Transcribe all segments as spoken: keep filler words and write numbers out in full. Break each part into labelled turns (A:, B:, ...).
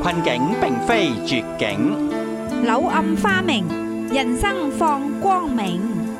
A: 困境並非絕境，
B: 柳暗花明，人生放光明。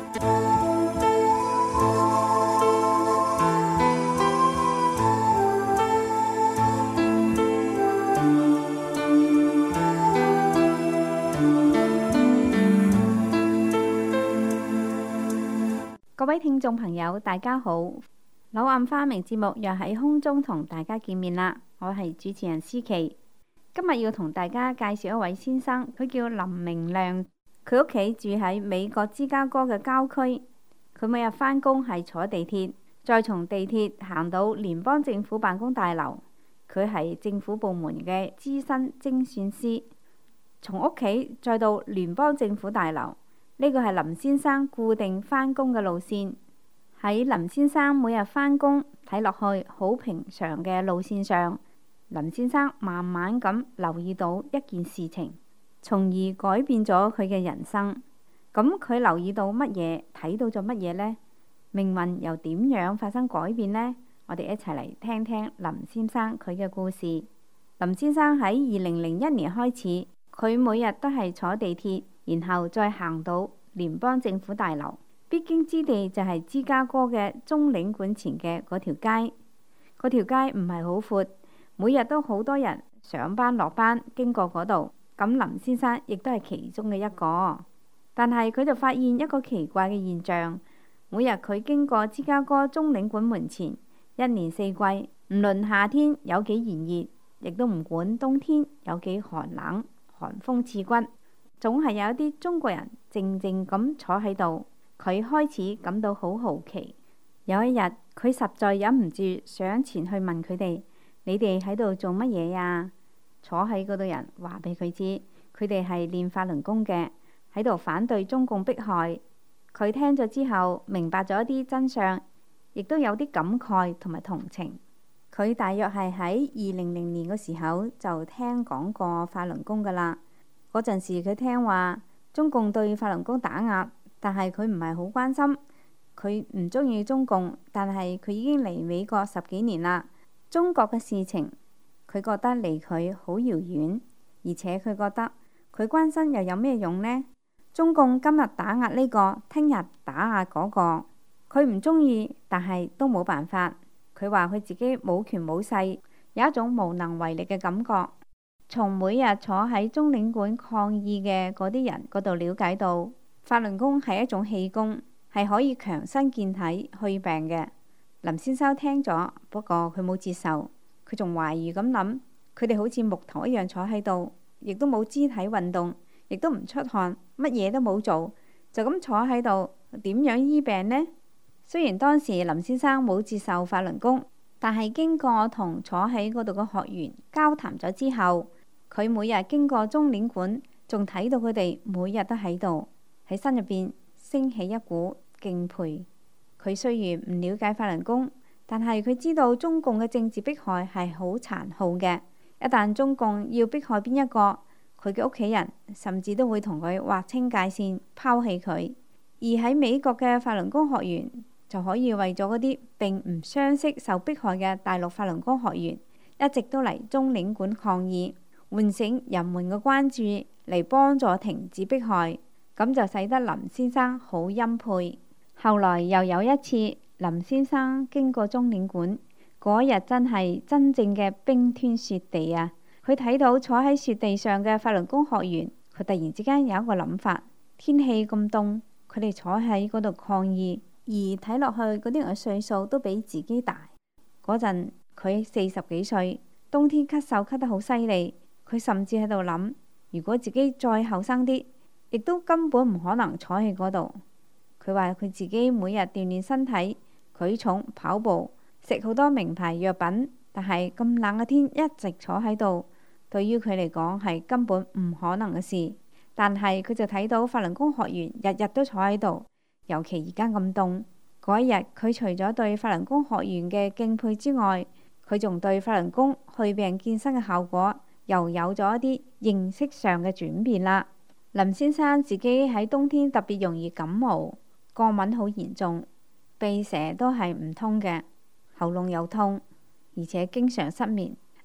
C: 各位聽眾朋友，大家好！柳暗花明節目又喺空中同大家見面啦。我係主持人思琪，今日要同大家介紹一位先生，佢叫林明亮。佢屋企住喺美國芝加哥嘅郊區。佢每日返工係坐地鐵，再從地鐵行到聯邦政府辦公大樓。佢係政府部門嘅資深精算師。從屋企再到聯邦政府大樓，呢個係林先生固定返工嘅路線。喺林先生每日返工睇落去好平常嘅路線上，林先生慢慢咁留意到一件事情，從而改變咗佢嘅人生。咁佢留意到乜嘢，睇到咗乜嘢呢？命運又點樣發生改變呢？我哋一齊嚟聽聽林先生佢嘅故事。林先生喺二零零一年開始，佢每日都係坐地鐵，然後再行到聯邦政府大樓。必經之地就係芝加哥嘅中領館前嘅嗰條街。嗰條街唔係好闊，每日都好多人上班落班經過嗰度。咁林先生亦都係其中嘅一個。但係佢就發現一個奇怪嘅現象，每日佢經過芝加哥中領館門前，一年四季，唔論夏天有幾炎熱，亦都唔管冬天有幾寒冷，寒風刺骨，總係有一啲中國人靜靜咁坐喺度。佢開始感到好好奇。有一日，佢實在忍唔住上前去問佢哋：你哋喺度做乜嘢呀？坐喺嗰度人話俾佢知，佢哋係練法輪功嘅，喺度反對中共迫害。佢聽咗之後，明白咗一啲真相，亦都有啲感慨同埋同情。佢大約係喺二零零年嘅時候就聽講過法輪功噶啦。嗰陣時佢聽話中共對法輪功打壓，但係佢唔係好關心。佢唔中意中共，但係佢已經嚟美國十幾年啦。中國嘅事情佢覺得離佢好遙遠，而且佢覺得佢關心又有咩用呢？中共今日打壓呢個，聽日打壓嗰個，佢唔中意，但係都冇辦法。佢話佢自己冇權冇勢，有一種無能為力嘅感覺。從每日坐喺中領館抗議嘅嗰啲人嗰度了解到，法輪功係一種氣功，係可以強身健體、去病嘅。林先生聽咗，不過佢冇接受，佢仲懷疑咁諗：佢哋好似木頭一樣坐喺度，亦都冇肢體運動，亦都唔出汗，乜嘢都冇做，就咁坐喺度，點樣醫病呢？雖然當時林先生冇接受法輪功，但係經過同坐喺嗰度嘅學員交談咗之後，佢每日經過中領館，仲睇到佢哋每日都喺度，喺心入邊升起一股敬佩。佢雖然唔了解法輪功，但係佢知道中共嘅政治迫害係好殘酷嘅。一旦中共要迫害邊一個，佢嘅屋企人甚至都會同佢劃清界線，拋棄佢。而喺美國嘅法輪功學員就可以為咗嗰啲並唔相識受迫害嘅大陸法輪功學員，一直都嚟中領館抗議，喚醒人們嘅關注，嚟幫助停止迫害。咁就使得林先生好欽佩。後來又有一次，林先生經過中領館，嗰日真係真正嘅冰天雪地啊！佢睇到坐喺雪地上嘅法輪功學員，佢突然之間有一個諗法：天氣咁凍，佢哋坐喺嗰度抗議，而睇落去嗰啲人嘅歲數都比自己大。嗰陣佢四十幾歲，冬天咳嗽咳得好犀利，佢甚至喺度諗：如果自己再後生啲，亦都根本唔可能坐喺嗰度。佢話佢自己每日鍛鍊身體，舉重、跑步，食好多名牌藥品，但係咁冷嘅天一直坐喺度，對於佢嚟講係根本唔可能嘅事。但係佢就睇到法輪功學員日日都坐喺度，尤其而家咁凍。嗰一日佢除咗對法輪功學員嘅敬佩之外，佢仲對法輪功去病健身嘅效果又有咗一啲認識上嘅轉變啦。林先生自己喺冬天特別容易感冒，過敏好嚴重，鼻蛇都係唔通嘅，喉嚨又痛，而且經常失眠，一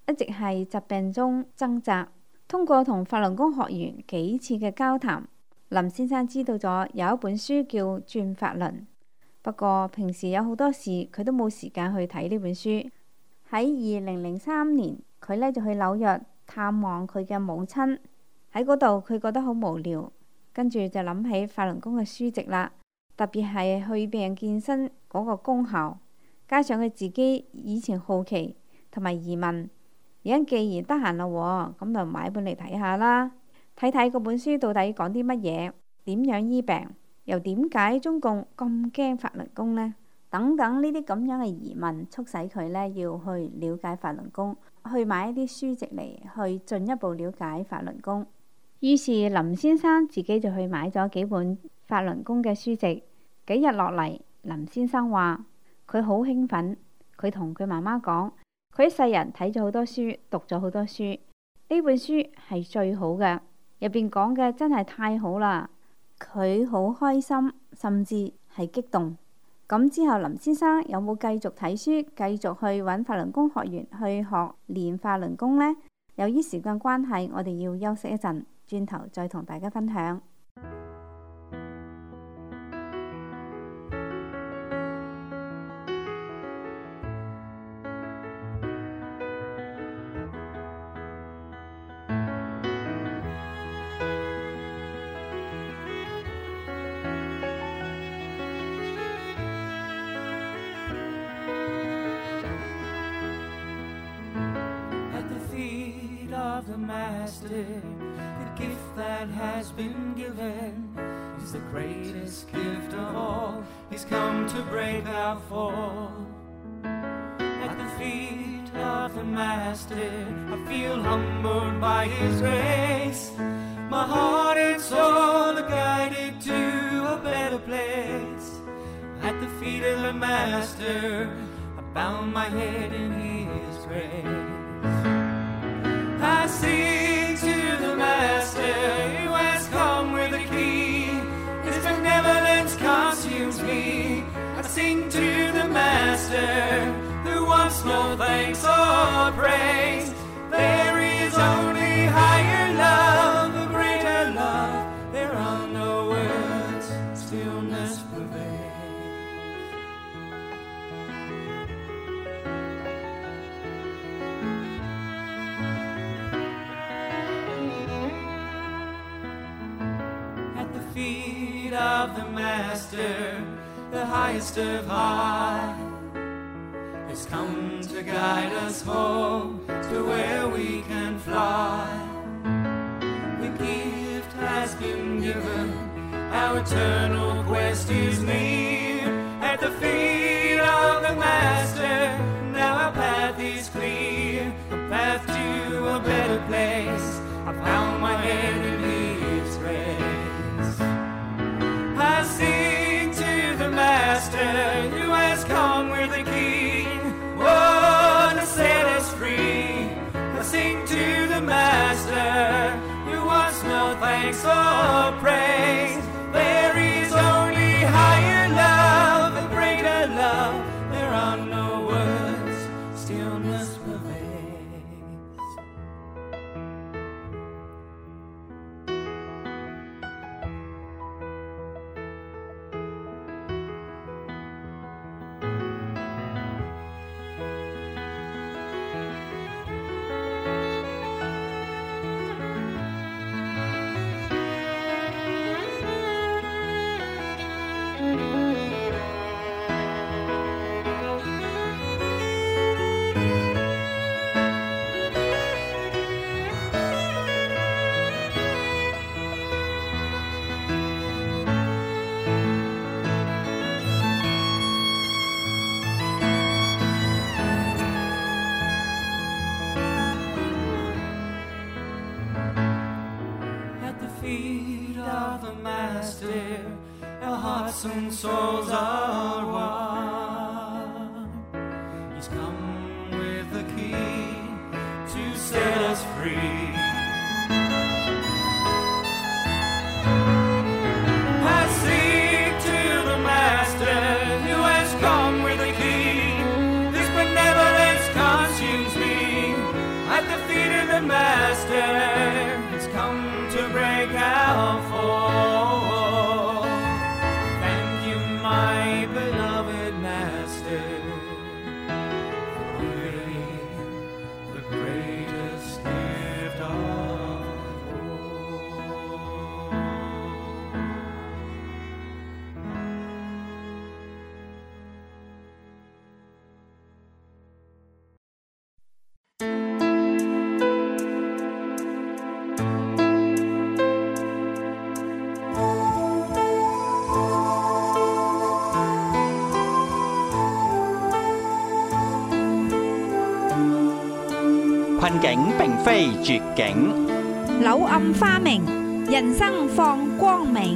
C: 一直係疾病中掙扎。通過同法輪功學員幾次嘅交談，林先生知道咗有一本書叫《轉法輪》，不過平時有好多事佢都冇時間去睇呢本書。喺二零零三年，佢呢就去紐約探望佢嘅母親，喺嗰度佢覺得好無聊，跟住就諗起法輪功嘅書籍啦，特別係去病健身嗰個功效，加上佢自己以前好奇同埋疑問。而家既然得閒啦，咁就買本嚟睇下啦，睇睇嗰本書到底講啲乜嘢，點樣醫病，又點解中共咁驚法輪功呢？等等呢啲咁樣嘅疑問，促使佢呢要去了解法輪功，去買一啲書籍嚟去進一步了解法輪功。於是林先生自己就去買咗幾本法輪功嘅書籍。幾日落嚟，林先生話佢好興奮，佢同佢媽媽講。佢一世人睇咗好多書，讀咗好多書，呢本書係最好嘅，入邊講嘅真係太好啦。佢好開心，甚至係激動。咁之後林先生有冇繼續睇書，繼續去揾法輪功學員去學練法輪功呢？由於時間關係，我哋要休息一陣，轉頭再同大家分享。
D: The Master, the gift that has been given is the greatest gift of all. He's come to break our fall. At the feet of the Master, I feel humbled by His grace. My heart and soul are guided to a better place. At the feet of the Master, I bow my head in His grace. I sing to the Master who has come with a key. His benevolence consumes me. I sing to the Master who wants no thanks or praise. There is only higher love, a greater love. There are no words, stillness prevails. Of the Master, the highest of high, has come to guide us home to where we can fly. The gift has been given, our eternal quest is near. At the feet of the Master, now our path is clear, a path to a better place. I found my head in His grace. I sing to the Master who has come with the key, oh, to set us free. I sing to the Master who wants no thanks or praise. There is only higher love, a greater love. There are no words, stillness prevails. And souls are one. He's come with the key to set us free. I sing to the Master who has come with the key. His benevolence consumes me. beloved Master has come to break our fall. Thank you, my beloved Master, for giving the greatest gift of all.
A: 困境並非絕境，
B: 柳暗花明，人生放光明。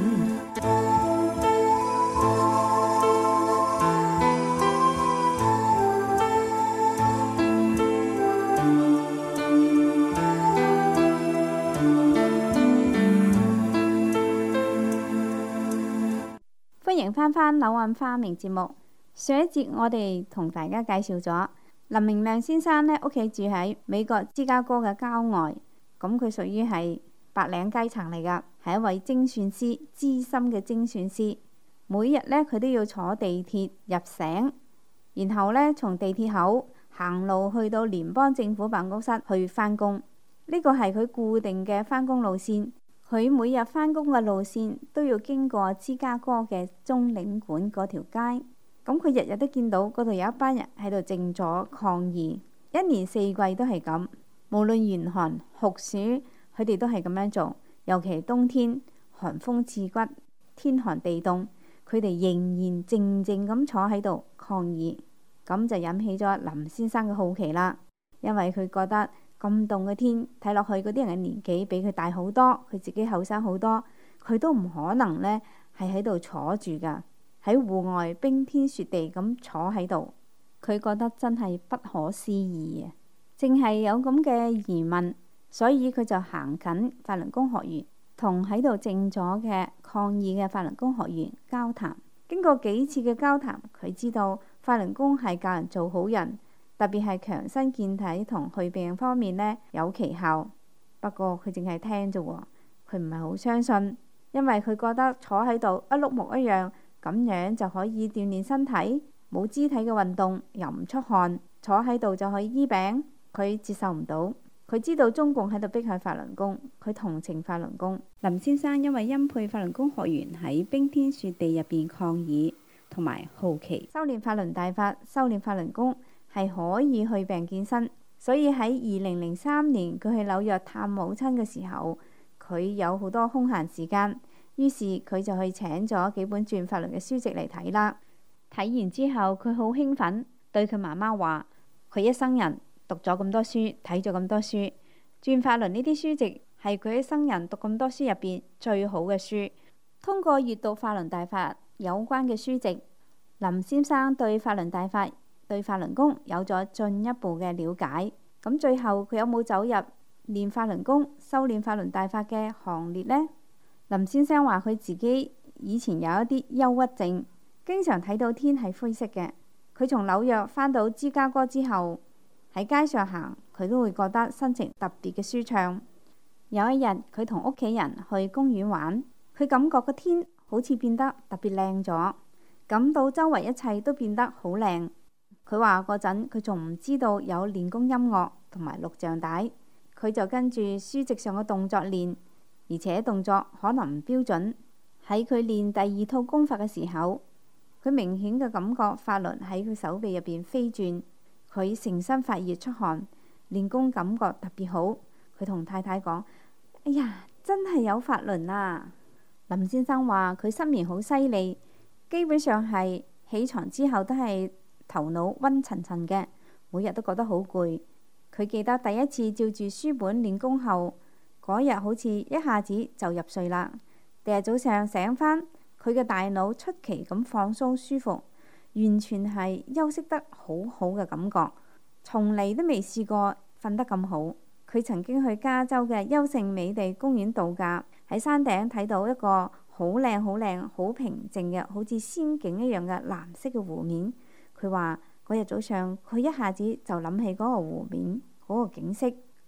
C: 歡迎翻返柳暗花明節目。上一節我哋同大家介紹咗林明亮先生呢，屋企住喺美國芝加哥嘅郊外，咁佢屬於係白領階層嚟噶，係一位精算師，資深嘅精算師。每日呢，佢都要坐地鐵入城，然後呢，從地鐵口行路去到聯邦政府辦公室去返工。呢個係佢固定嘅返工路線。佢每日返工嘅路線都要經過芝加哥嘅中領館嗰條街。咁佢日日都見到嗰度有一班人喺度靜坐抗議，一年四季都係咁，無論嚴寒酷暑，佢哋都係咁樣做。尤其冬天寒風刺骨，天寒地凍，佢哋仍然靜靜咁坐喺度抗議。咁就引起咗林先生嘅好奇啦，因為佢覺得咁凍嘅天，睇落去嗰啲人嘅年紀比佢大好多，佢自己後生好多，佢都唔可能呢係喺度坐住噶。喺戶外冰天雪地咁坐喺度，佢覺得真係不可思議啊！正係有咁嘅疑問，所以佢就行近法輪功學員，同喺度靜坐嘅抗議嘅法輪功學員交談。經過幾次嘅交談，佢知道法輪功係教人做好人，特別係強身健體同去病方面呢有奇效。不過佢淨係聽啫喎，佢唔係好相信，因為佢覺得坐喺度一碌木一樣。咁樣就可以鍛鍊身體，冇肢體嘅運動，又唔出汗，坐喺度就可以醫病。佢接受唔到，佢知道中共喺度迫害法輪功，佢同情法輪功。林先生因為欽佩法輪功學員喺冰天雪地入邊抗議，同埋好奇修練法輪大法、修練法輪功係可以去病健身，所以喺二零零三年佢去紐約探母親嘅時候，佢有好多空閒時間。於是佢就去請咗幾本轉法輪嘅書籍嚟睇啦。睇完之後，佢好興奮，對佢媽媽話：佢一生人讀咗咁多書，睇咗咁多書，轉法輪呢啲書籍係佢一生人讀咁多書入邊最好嘅書。通過閱讀法輪大法有關嘅書籍，林先生對法輪大法、對法輪功有咗進一步嘅了解。咁最後佢有冇走入練法輪功、修練法輪大法嘅行列呢？林先生話佢自己以前有一啲憂鬱症，經常睇到天係灰色嘅。佢從紐約返到芝加哥之後，喺街上行，佢都會覺得心情特別嘅舒暢。有一日，佢同屋企人去公園玩，佢感覺個天好似變得特別靚咗，感到周圍一切都變得好靚。佢話嗰陣佢仲唔知道有練功音樂同埋錄像帶，佢就跟住書籍上嘅動作練。而且動作可能唔標準。喺佢練第二套功法嘅時候，佢明顯嘅感覺法輪喺佢手臂入邊飛轉，佢成身發熱出汗，練功感覺特別好。佢同太太講：哎呀，真係有法輪啊！林先生話佢失眠好犀利，基本上係起床之後都係頭腦昏沉沉嘅，每日都覺得好攰。佢記得第一次照住書本練功後，嗰日好似一下子就入睡啦。第日早上醒返，佢嘅大腦出奇咁放鬆舒服，完全係休息得好好嘅感覺，從嚟都未試過瞓得咁好。佢曾經去加州嘅優勝美地公園度假，喺山頂睇到一個好靚好靚好平靜嘅好似仙境一樣嘅藍色嘅湖面。佢話嗰日早上佢一下子就諗起嗰個湖面嗰個景色，佢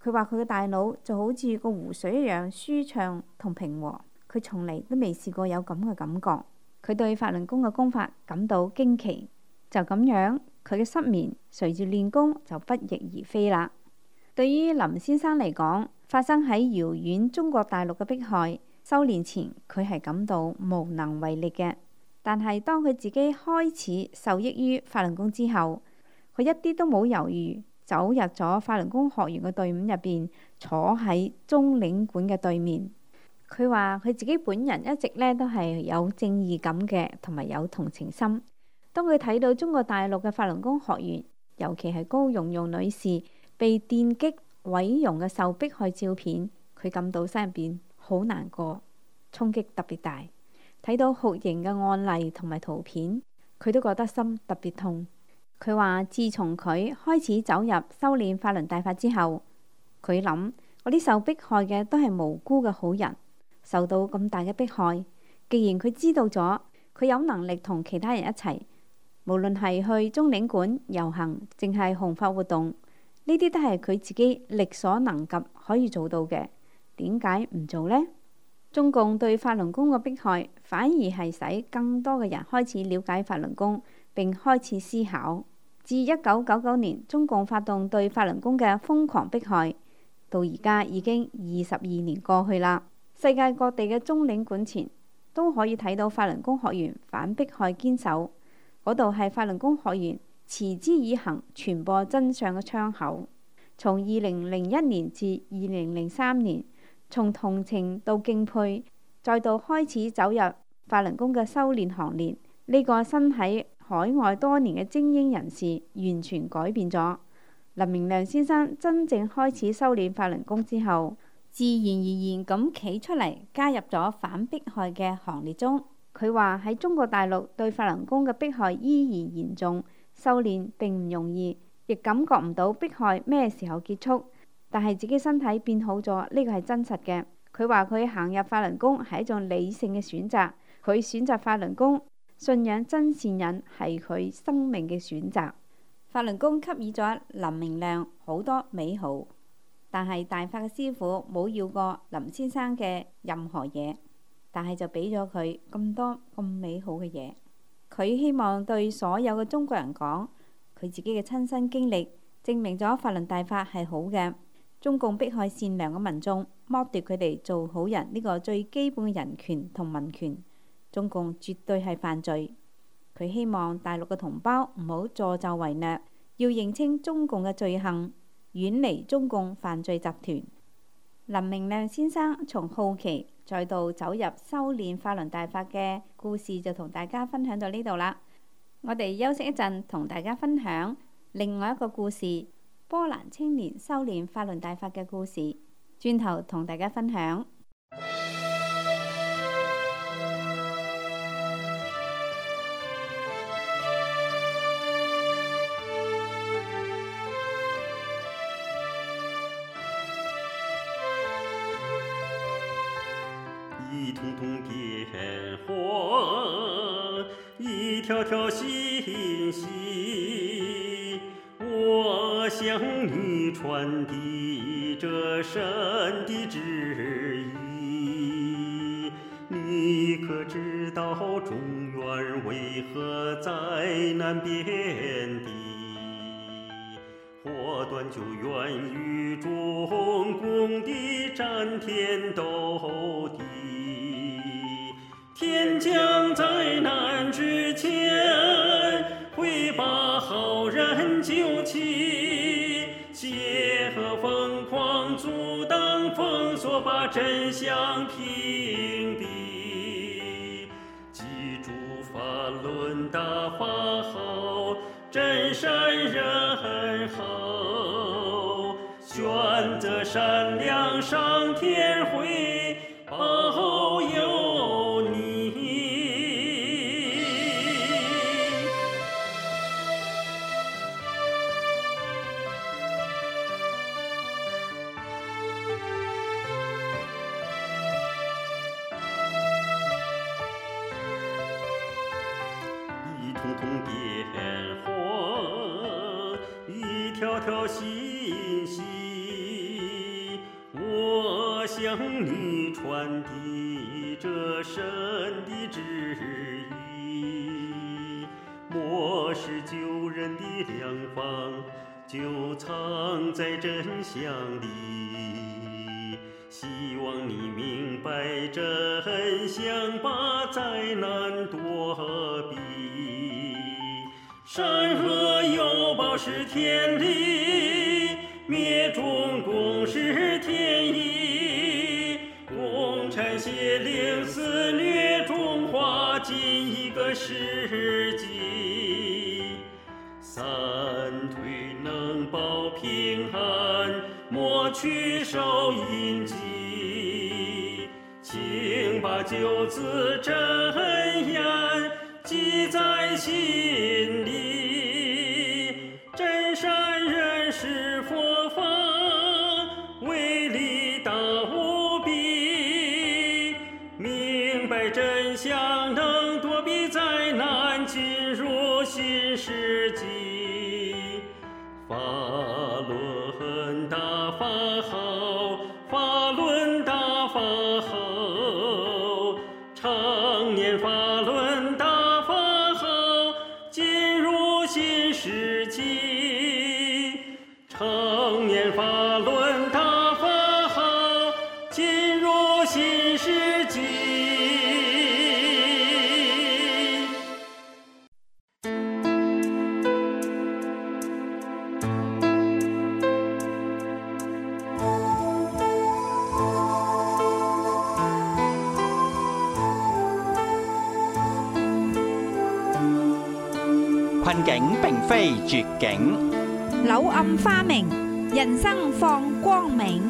C: 佢話佢嘅大腦就好似個湖水一樣舒暢同平和，佢從嚟都未試過有咁嘅感覺。佢對法輪功嘅功法感到驚奇，就咁樣佢嘅失眠隨住練功就不翼而飛啦。對於林先生嚟講，發生喺遙遠中國大陸嘅迫害，修練前佢係感到無能為力嘅。但係當佢自己開始受益於法輪功之後，佢一啲都冇猶豫，走入咗法輪功學員嘅隊伍入邊，坐喺中領館嘅對面。佢話佢自己本人一直咧都係有正義感嘅，同埋有同情心。當佢睇到中國大陸嘅法輪功學員，尤其係高蓉蓉女士被電擊毀容嘅受迫害照片，佢感到心入邊好難過，衝擊特別大。睇到酷刑嘅案例同埋圖片，佢都覺得心特別痛。佢話自從佢開始走入修煉法輪大法之後，佢諗嗰啲受迫害嘅都係無辜嘅好人，受到咁大嘅迫害。既然佢知道咗，佢有能力同其他人一齊，無論係去中領館遊行，淨係弘法活動，呢啲都係佢自己力所能及可以做到嘅。點解唔做呢？中共對法輪功嘅迫害，反而係使更多嘅人開始了解法輪功，並開始思考。自一九九九年中共發動對法輪功嘅瘋狂迫害，到而家已經二十二年過去啦。世界各地嘅中領館前都可以睇到法輪功學員反迫害堅守，嗰度係法輪功學員持之以恆傳播真相嘅窗口。從二零零一年至二零零三年，從同情到敬佩，再到開始走入法輪功嘅修煉行列，呢、這個身喺海外多年嘅精英人士完全改變咗。林明亮先生真正開始修煉法輪功之後，自然而然咁企出嚟，加入咗反迫害嘅行列中。佢話喺中國大陸對法輪功嘅迫害依然嚴重，修煉並唔容易，亦感覺唔到迫害咩時候結束。但係自己身體變好咗，呢個係真實嘅。佢話佢行入法輪功係一種理性嘅選擇，佢選擇法輪功，信仰真善忍係佢生命嘅選擇。法輪功給予咗林明亮好多美好，但係大法嘅師父冇要過林先生嘅任何嘢，但係就俾咗佢咁多咁美好嘅嘢。佢希望對所有嘅中國人講，佢自己嘅親身經歷證明咗法輪大法係好嘅。中共迫害善良嘅民眾，剝奪佢哋做好人呢個最基本嘅人權同民權，中共絕對係犯罪。佢希望大陸嘅同胞唔好助紂為虐，要認清中共嘅罪行，遠離中共犯罪集團。林明亮先生從好奇再到走入修煉法輪大法嘅故事，就同大家分享到呢度啦。我哋休息一陣，同大家分享另外一個故事。波蘭青年修煉法輪大法嘅故事，轉頭同大家分享。
E: 一通通電火，一條條信息，我向你傳遞這神的旨意。你可知道中原為何災難遍地？禍端就源於中共的戰天鬥地。天將災難之前會把好人救起，結合瘋狂阻擋封鎖，把真相屏蔽。記住法輪大法好，真善人好，選擇善良，上天會保佑你。一通通電火，一條條信息， 向你傳遞這神的旨意，末世救人的良方就藏在真相裏，希望你明白真相，把災難躲避。山河有寶是天理，滅中共是天意，共產邪靈肆虐中華近一個世紀，三推能保平安，莫去受陰疾，請把九字真言記在心裡，真善忍是佛法，威力大無比，明白真相能躲避災難，進入新世紀。法輪大法好，法輪大法好，常念法輪大法好，進入新世紀。常念法輪大法好，進入新世紀。
A: 困境並非絕境，
B: 柳暗花明，人生放光明。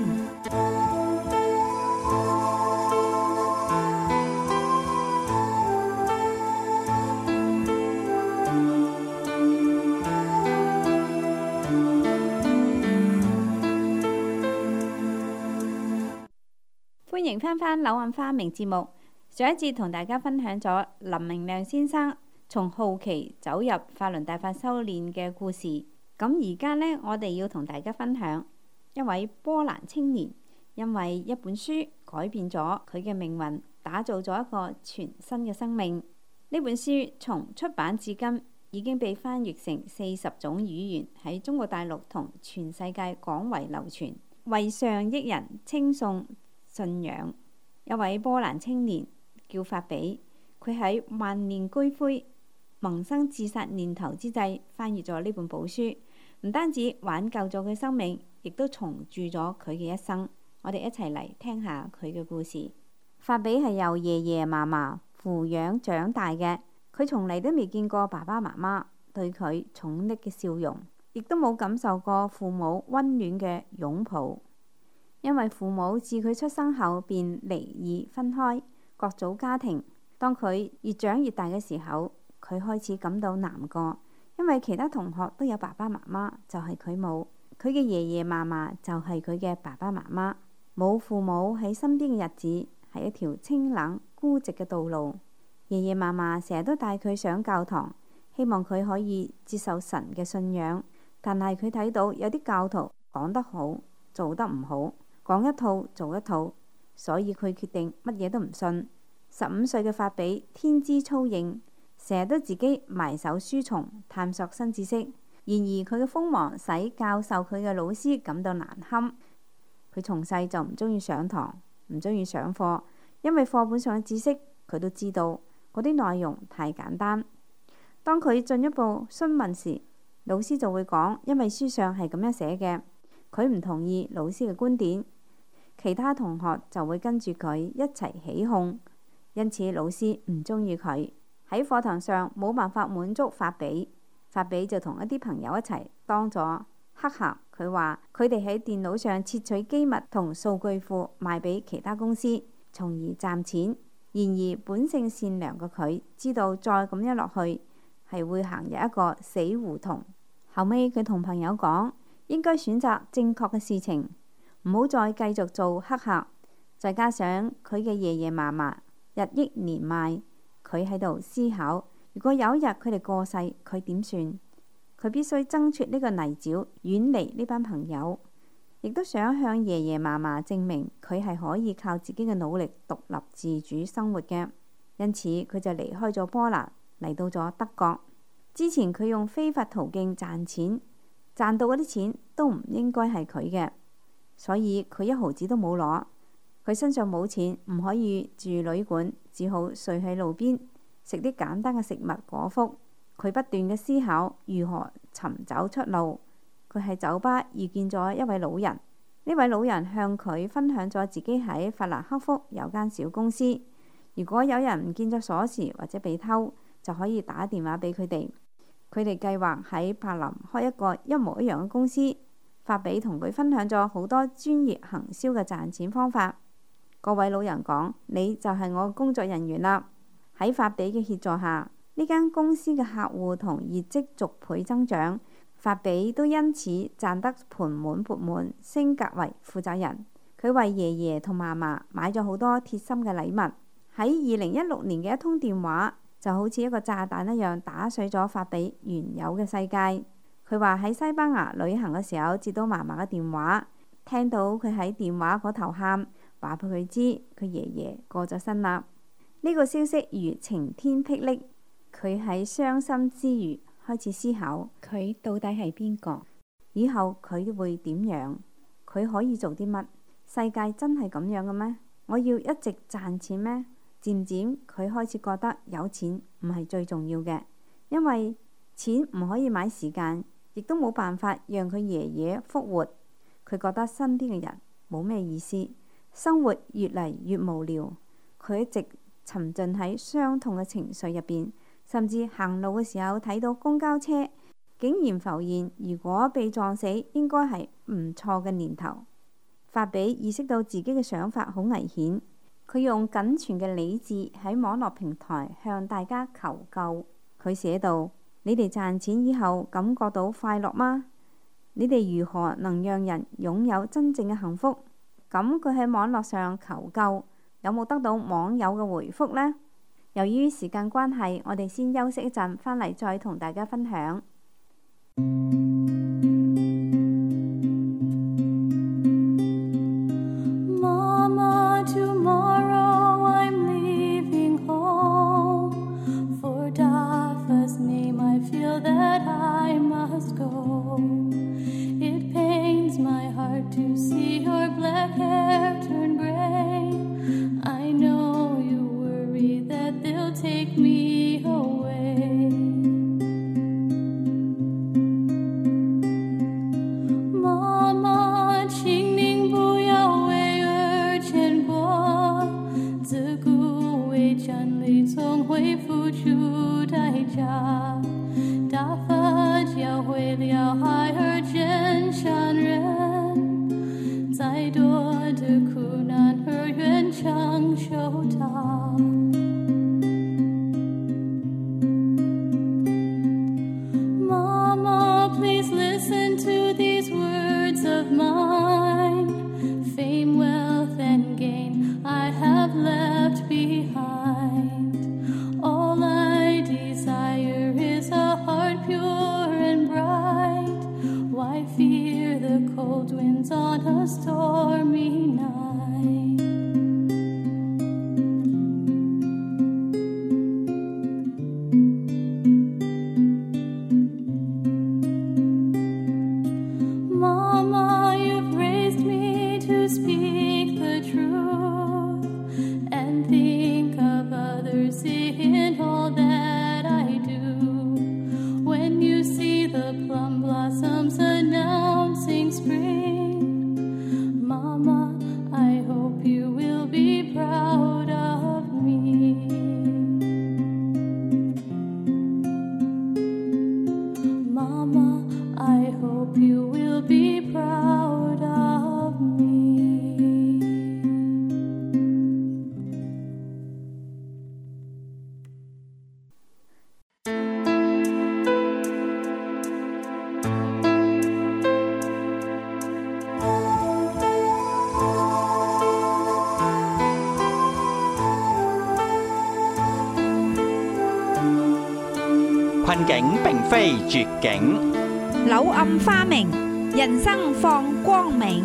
C: 歡迎翻返柳暗花明節目。上一節同大家分享咗林明亮先生從好奇走入法輪大法修煉嘅故事。咁而家呢，我哋要同大家分享一位波蘭青年，因為一本書改變咗佢嘅命運，打造咗一個全新嘅生命。呢本書從出版至今已經被翻譯成四十種語言，喺中國大陸同全世界廣為流傳，為上億人稱頌信仰。一位波蘭青年叫法比，佢喺萬念俱灰、萌生自殺念頭之際，翻譯咗呢本寶書，唔單止挽救咗佢生命，亦都重鑄咗佢嘅一生。我哋一齊嚟聽下佢嘅故事。法比係由爺爺嫲嫲撫養長大嘅，佢從嚟都未見過爸爸媽媽對佢寵溺嘅笑容，亦都冇感受過父母溫暖嘅擁抱。因為父母自佢出生後便離異分開，各組家庭。當佢越長越大嘅時候，佢開始感到難過，因為其他同學都有爸爸媽媽，就係佢冇。佢嘅爺爺嫲嫲就係佢嘅爸爸媽媽。冇父母喺身邊嘅日子係一條清冷孤寂嘅道路。爺爺嫲嫲成日都帶佢上教堂，希望佢可以接受神嘅信仰。但係佢睇到有啲教徒講得好，做得唔好，講一套做一套，所以佢決定乜嘢都唔信。十五歲嘅法比天資粗應，成日都自己埋首書叢探索新知識。然而佢嘅鋒芒使教授佢嘅老師感到難堪。佢從細就唔中意上堂，唔中意上課，因為課本上嘅知識佢都知道，嗰啲內容太簡單。當佢進一步詢問時，老師就會講，因為書上係咁樣寫嘅。佢唔同意老師嘅觀點，其他同學就會跟住佢一齊起哄，因此老師唔中意佢。喺課堂上冇辦法滿足法比，法比就同一啲朋友一齊當咗黑客。佢話佢哋喺電腦上竊取機密同數據庫賣俾其他公司，從而賺錢。然而本性善良嘅佢知道再咁樣落去係會行入一個死胡同。後尾佢同朋友講，應該選擇正確嘅事情，唔好再繼續做黑客。再加上佢嘅爺爺嫲嫲日益年邁，佢喺度思考，如果有一日佢哋過世，佢點算？佢必須掙脫呢個泥沼，遠離呢班朋友。 亦都想向爺爺嫲嫲證明佢係可以靠自己嘅努力獨立自主生活嘅。因此佢就離開咗波蘭，嚟到咗德國。之前佢用非法途徑賺錢，賺到嗰啲錢都唔應該係佢嘅，所以佢一毫子都冇攞。佢身上冇錢，唔可以住旅館，只好睡喺路邊，食啲簡單嘅食物果腹。佢不斷嘅思考如何尋找出路。佢喺酒吧遇見咗一位老人，呢位老人向佢分享咗自己喺法蘭克福有間小公司，如果有人唔見咗鎖匙或者被偷，就可以打電話俾佢哋。佢哋計劃喺柏林開一個一模一樣嘅公司。法比同佢分享咗好多專業行銷嘅賺錢方法。嗰位老人講：你就係我嘅工作人員啦。喺法比嘅協助下，呢間公司嘅客戶同業績逐倍增長，法比都因此賺得盆滿缽滿，升格為負責人。佢為爺爺同嫲嫲買咗好多貼心嘅禮物。喺二零一六年嘅一通電話，就好似一個炸彈一樣打碎咗法比原有嘅世界。佢話喺西班牙旅行嘅時候接到嫲嫲嘅電話，聽到佢喺電話嗰頭喊，話俾佢知佢爺爺過咗身啦。呢個消息如晴天霹靂，佢喺傷心之餘開始思考佢到底係邊個，以後佢會點樣，佢可以做啲乜？世界真係咁樣嘅咩？我要一直賺錢咩？漸漸佢開始覺得有錢唔係最重要嘅，因為錢唔可以買時間，亦都冇辦法讓佢爺爺復活。佢覺得身邊嘅人冇咩意思，生活越嚟越無聊。佢一直沉浸喺傷痛嘅情緒入邊，甚至行路嘅時候睇到公交車，竟然浮現如果被撞死應該係唔錯嘅念頭。法比意識到自己嘅想法好危險，佢用僅存嘅理智喺網絡平台向大家求救。佢寫道：你哋賺錢以後感覺到快樂嗎？你哋如何能讓人擁有真正嘅幸福？咁佢喺網絡上求救，有冇得到網友嘅回覆呢？由於時間關係，我哋先休息一陣，返嚟再同大家分享。
A: 困境並非絕境，
B: 柳暗花明人生放光明。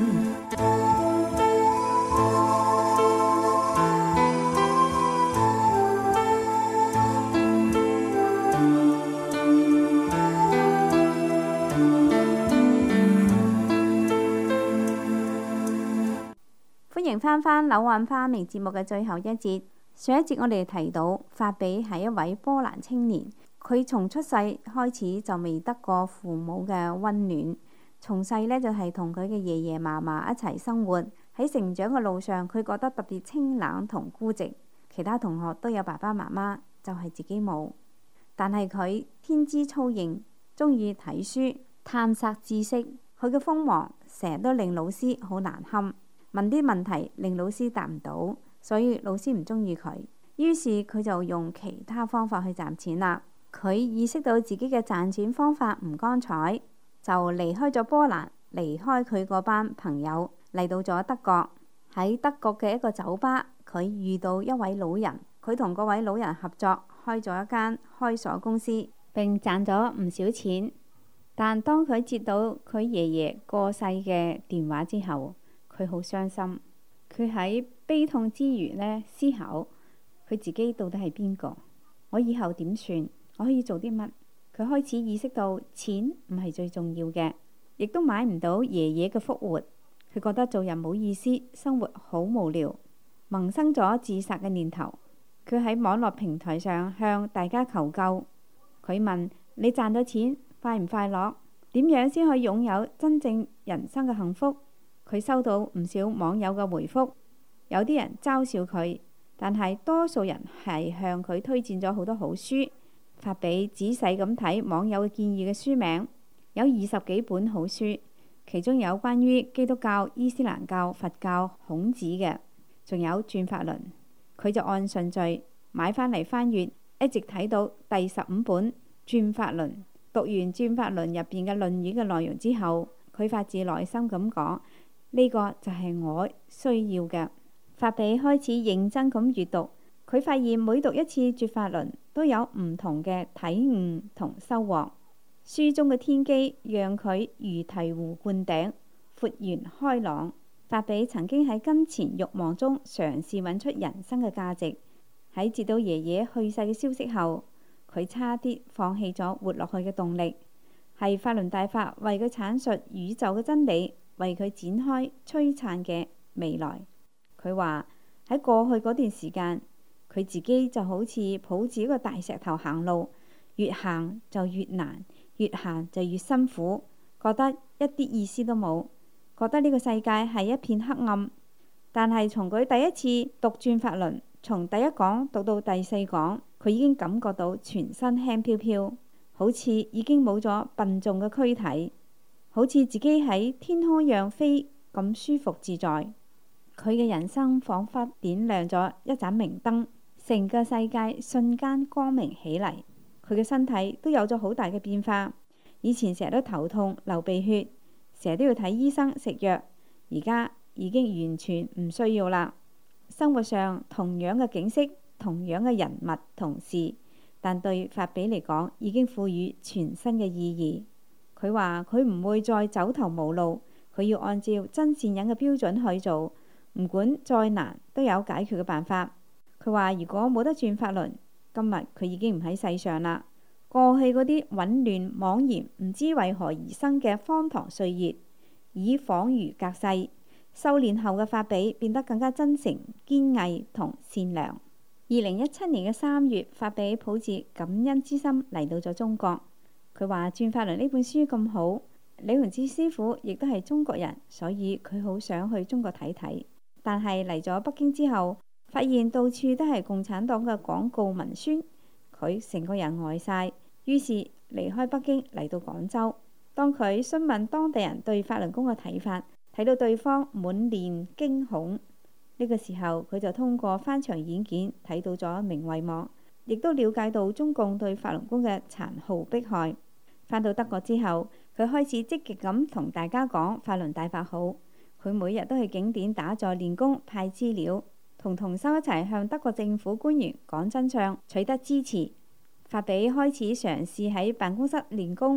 C: 歡迎翻返柳暗花明節目嘅最後一節。上一節我哋提到法比係一位波蘭青年，佢從出世開始就未得過父母嘅溫暖，從細呢，就係同佢嘅爺爺嫲嫲一齊生活。喺成長嘅路上，佢覺得特別清冷同孤寂，其他同學都有爸爸媽媽，就係自己冇。但係佢天資聰穎，中意睇書、探索知識，佢嘅鋒芒成日都令老師好難堪，問啲問題令老師答唔到，所以老師唔中意佢。於是佢就用其他方法去賺錢啦。佢意識到自己嘅賺錢方法唔光彩，就離開咗波蘭，離開佢嗰班朋友，嚟到咗德國。喺德國嘅一個酒吧，佢遇到一位老人，佢同嗰位老人合作開咗一間開鎖公司，並賺咗唔少錢。但當佢接到佢爺爺過世嘅電話之後，佢好傷心。佢喺悲痛之餘呢，思考佢自己到底係邊個？我以後點算？我可以做啲乜？佢開始意識到錢唔係最重要嘅，亦都買唔到爺爺嘅復活。佢覺得做人冇意思，生活好無聊，萌生咗自殺嘅念頭。佢喺網絡平台上向大家求救。佢問：你賺到錢快唔快樂？點樣先可以擁有真正人生嘅幸福？佢收到唔少網友嘅回覆，有啲人嘲笑佢，但係多數人係向佢推薦咗好多好書。法比仔細咁睇網友建議嘅書名，有二十幾本好書，其中有關於基督教、伊斯蘭教、佛教、孔子嘅，仲有轉法輪。佢就按順序買返嚟翻閱，一直睇到第十五本轉法輪。讀完轉法輪入邊嘅論語嘅內容之後，佢發自內心咁講：呢個就係我需要嘅。法比開始認真咁閱讀，佢發現每讀一次轉法輪都有唔同嘅體悟同收穫。書中嘅天機讓佢如醍醐灌頂，豁然開朗。法比曾經喺金錢慾望中嘗試揾出人生嘅價值。喺接到爺爺去世嘅消息後，佢差啲放棄咗活落去嘅動力。係法輪大法為佢闡述宇宙嘅真理，為佢展開璀璨嘅未來。佢話喺過去嗰段時間，佢自己就好似抱住一個大石頭行路，越行就越難，越行就越辛苦，覺得一啲意思都冇，覺得呢個世界係一片黑暗。但係從佢第一次讀轉法輪，從第一講讀到第四講，佢已經感覺到全身輕飄飄，好似已經冇咗笨重嘅軀體，好似自己喺天空一樣飛咁舒服自在。佢嘅人生彷彿點亮咗一盞明燈，成個世界瞬間光明起嚟。佢嘅身體都有咗好大嘅變化，以前成日都頭痛流鼻血，成日都要睇醫生食藥，而家已經完全唔需要啦。生活上同樣嘅景色，同樣嘅人物同事，但對法比嚟講已經賦予全新嘅意義。佢話佢唔會再走投無路，佢要按照真善忍嘅標準去做，唔管再難都有解決嘅辦法。佢話如果冇得轉法輪，今日佢已經唔喺世上啦。過去嗰啲紊亂妄言唔知為何而生嘅荒唐歲月已恍如隔世。修煉後嘅法比變得更加真誠、堅毅同善良。二零一七年嘅三月，法比抱住感恩之心嚟到咗中國。佢話轉法輪呢本書咁好，李洪志師傅亦都係中國人，所以佢好想去中國睇睇。但係嚟咗北京之後，發現到處都係共產黨嘅廣告文宣，佢成個人呆晒，於是離開北京嚟到廣州。當佢詢問當地人對法輪功嘅睇法，睇到對方滿臉驚恐，呢個時候佢就通過翻牆軟件睇到咗明慧網，亦都了解到中共對法輪功嘅殘酷迫害。返到德國之後，佢開始積極咁同大家講法輪大法好。佢每日都去景點打坐練功派資料，同同修一齊向德國政府官員講真相，取得支持。法比開始嘗試喺辦公室練功，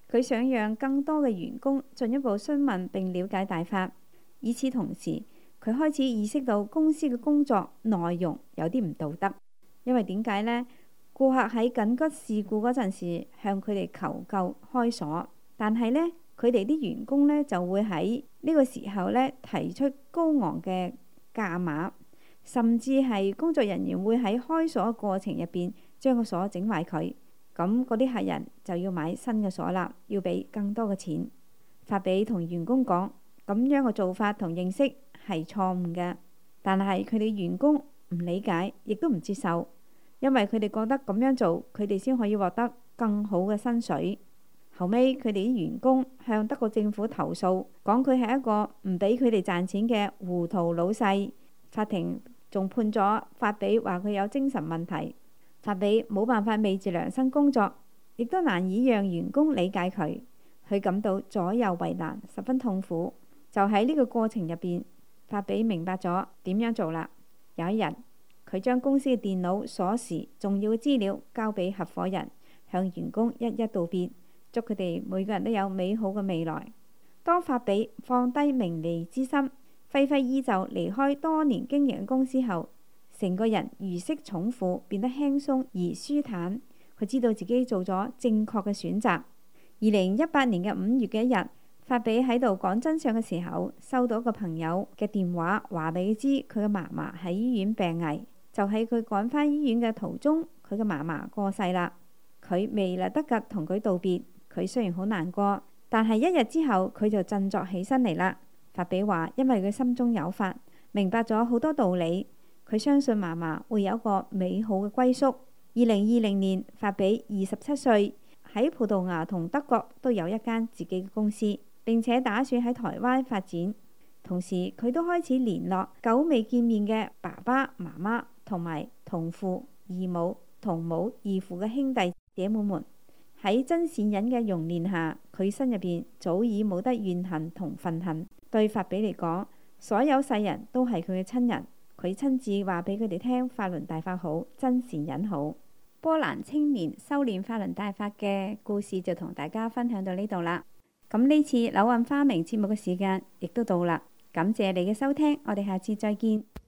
C: 佢想讓更多嘅員工進一步詢問並了解大法。與此同時，佢開始意識到公司嘅工作內容有啲唔道德。因為點解呢？顧客喺緊急事故嗰陣時向佢哋求救開鎖，但係呢，佢哋啲員工呢就會喺呢個時候呢提出高昂嘅價碼，甚至係工作人員會喺開鎖嘅過程入邊將個鎖整壞佢。咁嗰啲客人就要買新嘅鎖啦，要俾更多嘅錢。法比同員工講，咁樣嘅做法同認識係錯誤嘅，但係佢哋員工唔理解，亦都唔接受，因為佢哋覺得咁樣做，佢哋先可以獲得更好嘅薪水。後尾佢哋啲員工向德國政府投訴，講佢係一個唔俾佢哋賺錢嘅糊塗老細。法庭仲判咗法比話佢有精神問題。法比冇辦法昧住良心工作，亦都難以讓員工理解佢，佢感到左右為難，十分痛苦。就喺呢個過程入邊，法比明白咗點樣做啦。有一日，佢將公司嘅電腦、鎖匙、重要嘅資料交俾合夥人，向員工一一道別，祝佢哋每個人都有美好嘅未來。當法比放低名利之心，揮揮衣袖離開多年經營嘅公司後，成個人如釋重負，變得輕鬆而舒坦。佢知道自己做咗正確嘅選擇。二零一八年嘅五月嘅一日，法比喺度講真相嘅時候，收到一個朋友嘅電話，話俾佢知佢嘅嫲嫲喺醫院病危。就喺佢趕返醫院嘅途中，佢嘅嫲嫲過世啦。佢未嚟得及同佢道別，佢雖然好難過，但係一日之後佢就振作起身嚟啦。法比話，因為佢心中有法，明白咗好多道理。佢相信嫲嫲會有一個美好嘅歸宿。二零二零年，法比二十七歲，喺葡萄牙同德國都有一間自己嘅公司，並且打算喺台灣發展。同時，佢都開始聯絡久未見面嘅爸爸媽媽同埋同父異母同母異父嘅兄弟姐妹們。喺真善忍嘅熔煉下，佢心入邊早已冇得怨恨同憤恨。對法比嚟講，所有世人都係佢嘅親人。佢親自話俾佢哋聽，法輪大法好，真善忍好。波蘭青年修煉法輪大法嘅故事就同大家分享到呢度啦。咁呢次柳暗花明節目嘅時間亦都到啦，感謝你嘅收聽，我哋下次再見。